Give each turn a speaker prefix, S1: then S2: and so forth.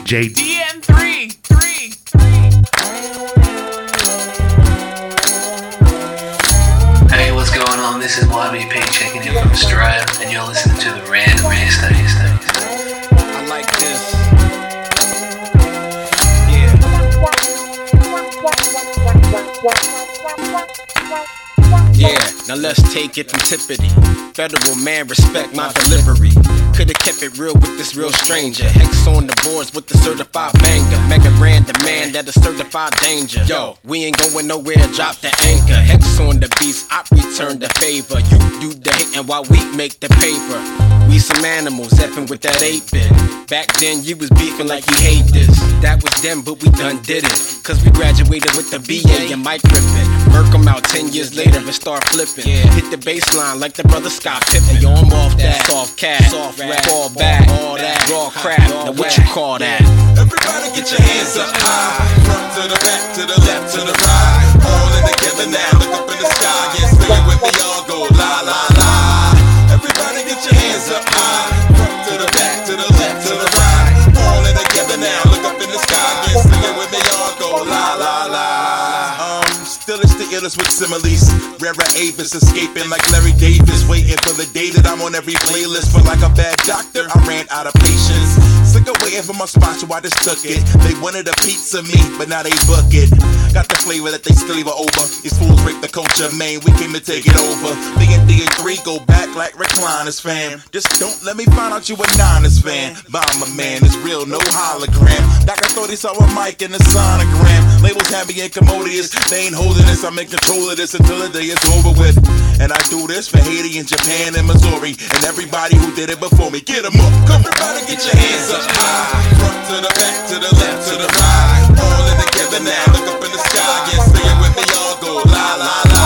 S1: J.
S2: DN3.
S3: Hey, what's going on? This is YBP checking in from Australia, and you're listening to the Random Rare Studies.
S4: I like this. Yeah, now let's take it from Tiffany. Federal man, respect my delivery. Could've kept it real with this real stranger. Hex on the boards with the certified banger. Mega brand demand that is certified danger. Yo, we ain't going nowhere, drop the anchor. Hex on the beats, I return the favor. You do the hating while we make the paper. We some animals, effing with that 8-bit. Back then you was beefing like you hate this. That was them, but we done did it. Cause we graduated with the BA and Mike Griffin. Merc 'em out 10 years later and start flipping. Hit the baseline like the brother Scott Pippen. Yo, I'm off that soft cat, soft rap, fall back, all that raw crap. Now what you call that?
S5: Everybody get your hands up high. Front to the back, to the left, to the right. All in together now, look up in the sky. Yeah, sing it with me, all go la la la. Everybody get your hands up high. Front to the back, to the left, to the right. All in together now, look up in the sky. Yeah, sing it with me, all go la la la. Still it's the illest with similes. Rara Avis escaping like Larry Davis. Waiting for the day that I'm on every playlist. But like a bad doctor, I ran out of patience. Sick of waiting for my spot, so I just took it. They wanted a pizza meat, but now they book it. Got the flavor that they still leave over. These fools break the culture, man, we came to take it over. D&D and 3 go back like recliners, fam. Just don't let me find out you a Niners fan. Bomber man, it's real, no hologram. Like I thought he saw a mic in the sonogram. Labels happy and commodious, they ain't holding this. I'm in control of this until the day is over with. And I do this for Haiti and Japan and Missouri. And everybody who did it before me, get 'em up. Come everybody get your hands up high. Front to the back, to the left, to the right. All in together now, look up in the sky. Yeah, sing it with me, all go la la la.